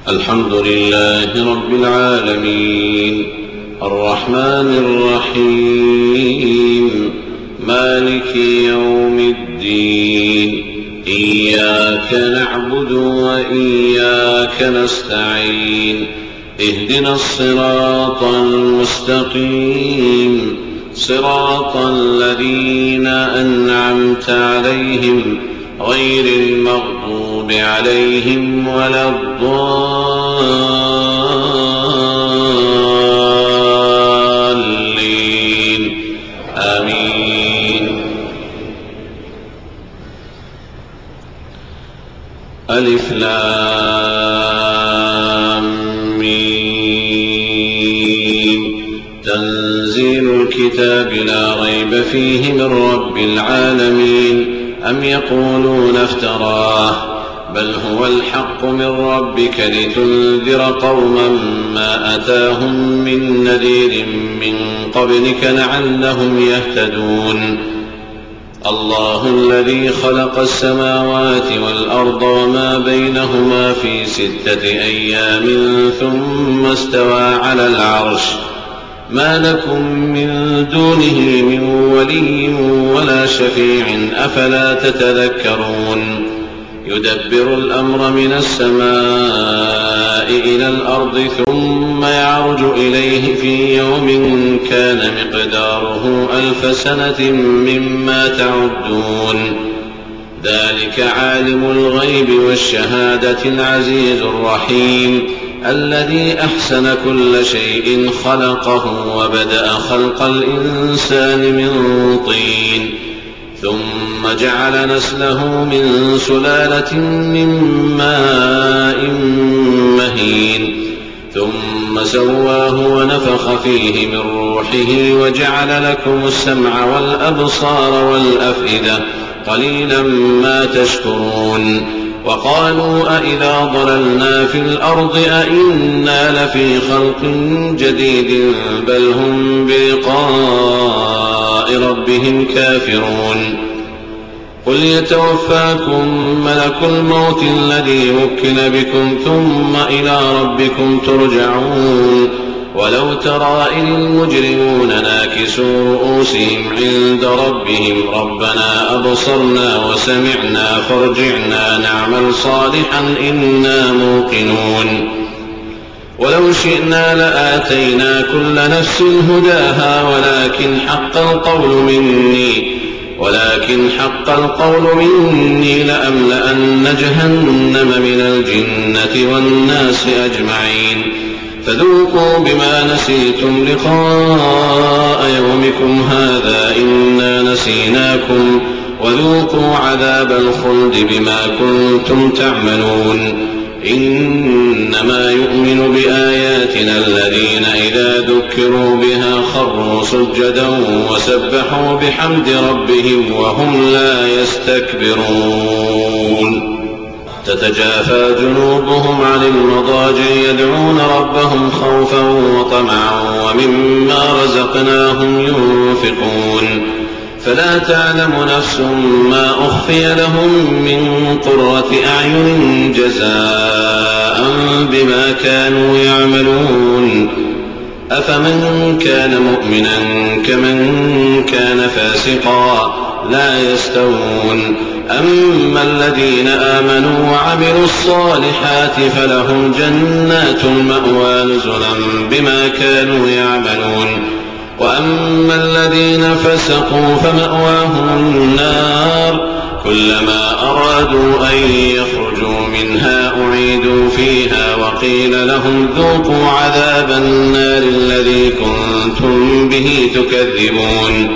الحمد لله رب العالمين الرحمن الرحيم مالك يوم الدين إياك نعبد وإياك نستعين اهدنا الصراط المستقيم صراط الذين أنعمت عليهم غير المغضوب عليهم ولا الضالين آمين. ألف لام ميم تنزيل الكتاب لا ريب فيه من رب العالمين. أم يقولون افتراه بل هو الحق من ربك لتنذر قوما ما أتاهم من نذير من قبلك لعلهم يهتدون. الله الذي خلق السماوات والأرض وما بينهما في 6 أيام ثم استوى على العرش ما لكم من دونه من ولي ولا شفيع أفلا تتذكرون. يدبر الأمر من السماء إلى الأرض ثم يعرج إليه في يوم كان مقداره 1000 سنة مما تعدون. ذلك عالم الغيب والشهادة العزيز الرحيم الذي أحسن كل شيء خلقه وبدأ خلق الإنسان من طين ثم جعل نسله من سلالة من ماء مهين ثم سواه ونفخ فيه من روحه وجعل لكم السمع والأبصار والأفئدة قليلا ما تشكرون. وقالوا أإذا ضللنا في الأرض أإنا لفي خلق جديد بل هم بلقاء ربهم كافرون. قل يتوفاكم ملك الموت الذي وكل بكم ثم إلى ربكم ترجعون. ولو ترى إذ المجرمون ناكسوا رؤوسهم عند ربهم ربنا أبصرنا وسمعنا فارجعنا نعمل صالحا إنا موقنون. ولو شئنا لآتينا كل نفس هداها ولكن حق القول مني لأملأن جهنم من الجنة والناس أجمعين. فذوقوا بما نسيتم لقاء يومكم هذا إنا نسيناكم وذوقوا عذاب الخلد بما كنتم تعملون. إنما يؤمن بآياتنا الذين إذا ذكروا بها خروا سجدا وسبحوا بحمد ربهم وهم لا يستكبرون. تتجافى جنوبهم عن المضاجع يدعون ربهم خوفا وطمعا ومما رزقناهم ينفقون. فلا تعلم نفس ما أخفي لهم من قرة أعين جزاء بما كانوا يعملون. أفمن كان مؤمنا كمن كان فاسقا لا يستوون. أما الذين آمنوا وعملوا الصالحات فلهم جنات المأوى نزلا بما كانوا يعملون. وأما الذين فسقوا فمأواهم النار كلما أرادوا أن يخرجوا منها أعيدوا فيها وقيل لهم ذوقوا عذاب النار الذي كنتم به تكذبون.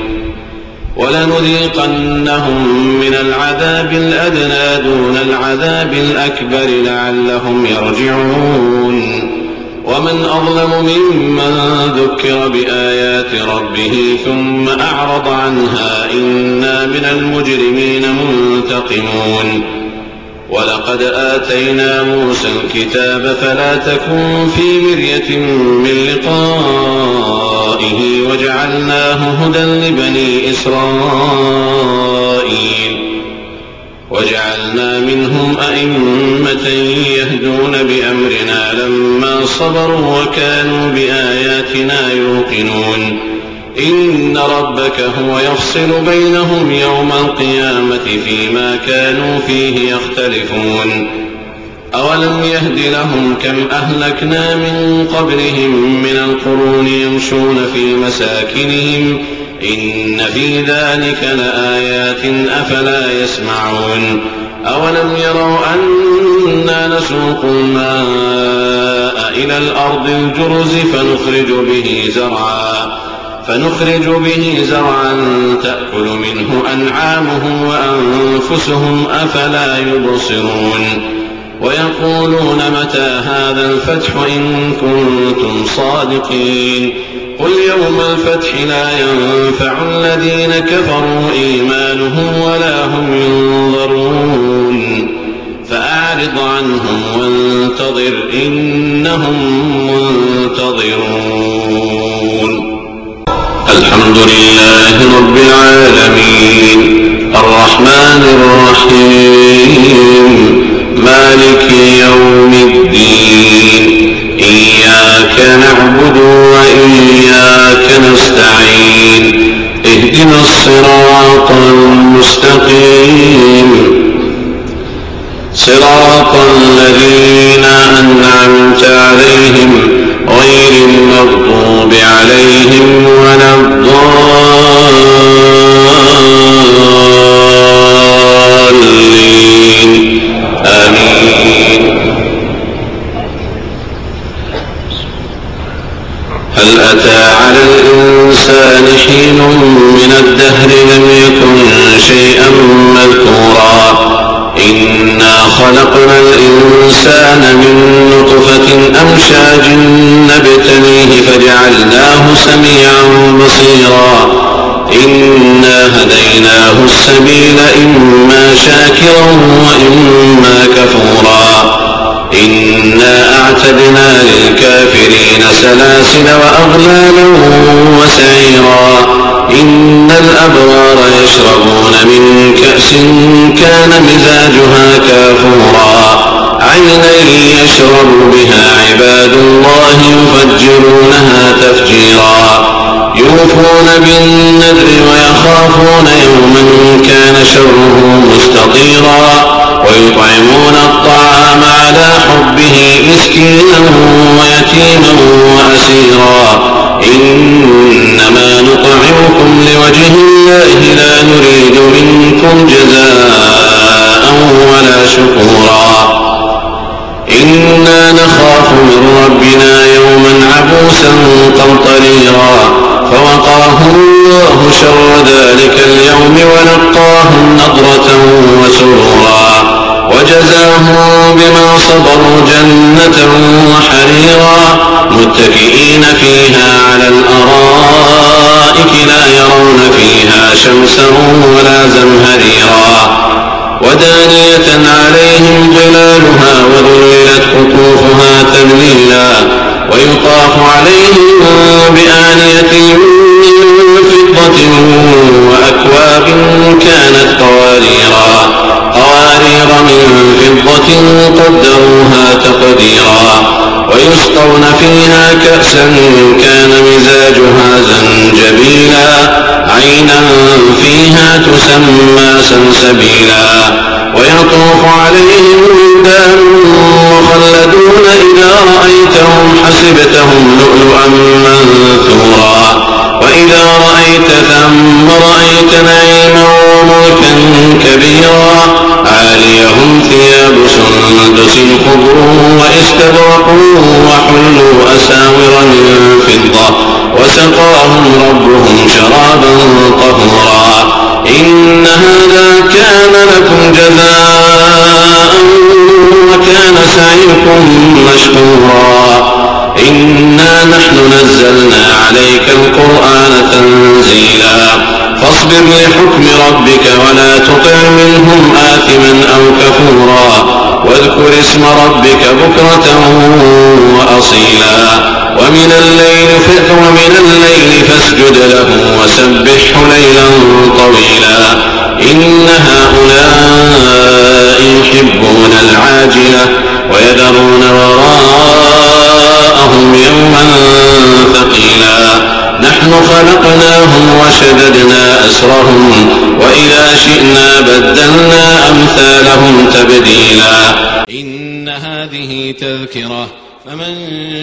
ولنذيقنهم من العذاب الأدنى دون العذاب الأكبر لعلهم يرجعون. ومن أظلم ممن ذكر بآيات ربه ثم أعرض عنها إنا من المجرمين منتقمون. ولقد آتينا موسى الكتاب فلا تكن في مرية من لقائه وجعلناه هدى لبني إسرائيل. وجعلنا منهم أئمة يهدون بأمرنا لما صبروا وكانوا بآياتنا يوقنون إن ربك هو يفصل بينهم يوم القيامة فيما كانوا فيه يختلفون أولم يهد لهم كم أهلكنا من قبلهم من القرون يمشون في مساكنهم إن في ذلك لآيات أفلا يسمعون أولم يروا أنا نسوق الماء إلى الأرض الجرز فنخرج به زرعا تأكل منه أنعامهم وأنفسهم أفلا يبصرون ويقولون متى هذا الفتح إن كنتم صادقين قل يوم الفتح لا ينفع الذين كفروا إيمانهم ولا هم ينظرون فأعرض عنهم وانتظر إنهم منتظرون. الحمد لله رب العالمين الرحمن الرحيم مالك يوم الدين إياك نعبد وإياك نستعين اهدنا الصراط المستقيم صراط الذين أنعمت عليهم غير المغضوب عليهم ولا الضالين آمين. هل أتى على الإنسان حين من الدهر لم يكن شيئا مذكورا إنا خلقنا الإنسان من نطفة أمشاج نبتليه فجعلناه سميعا بصيرا إنا هديناه السبيل إما شاكرا وإما كفورا إنا أعتدنا للكافرين سلاسل وأغلالا وسعيرا إن الأبرار يشربون من كأس كان مزاجها كافورا عينا يشرب بها عباد الله يفجرونها تفجيرا يوفون بالنذر ويخافون يوما كان شره مستطيرا ويطعمون الطعام على حبه مسكينا ويتيما وأسيرا إنما نطعمكم لوجه الله لا نريد منكم جزاء ولا شكورا إنا نخاف من ربنا يوما عبوسا قمطريرا فوقاهم الله شر ذلك اليوم ولقاهم نضرة وسرورا وجزاهم بما صبروا جنة وحريرا متكئين فيها على الأرائك لا يرون فيها شمسا ولا زمهريرا ودانية عليهم ظلالها وذللت قطوفها تذليلا ويطاف عليهم بآنية من فضة وأكواب كانت قوارير من فضة قدروها تقديرا ويسقون فيها كأسا كان مزاجها زنجبيلا عينا فيها تسمى سلسبيلا ويطوف عليهم ولدان مخلدون إذا رأيتهم حسبتهم لؤلؤا منثورا وإذا رأيت ثم رأيت نعيما وملكا كبيرا عاليهم ثياب سندس خضر واستبرق وحلوا أساور من فضة وسقاهم ربهم شرابا طهورا إن هذا كان لكم جزاء وكان سعيكم مشكورا إنا نحن نزلنا عليك القرآن تنزيلا فاصبر لحكم ربك ولا تطع منهم آثما أو كفورا واذكر اسم ربك بكرة وأصيلا ومن الليل فاسجد له وسبحه ليلا طويلا إن هؤلاء عاجلة ويذرون وراءهم يوما ثقيلا نحن خلقناهم وشددنا أسرهم وإذا شئنا بدلنا أمثالهم تبديلا إن هذه تذكرة فمن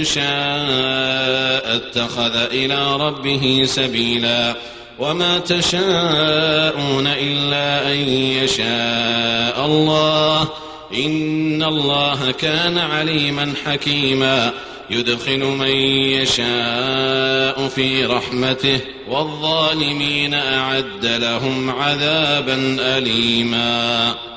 شاء اتخذ إلى ربه سبيلا وما تشاءون إلا أن يشاء الله إن الله كان عليما حكيما يدخل من يشاء في رحمته والظالمين أعد لهم عذابا أليما.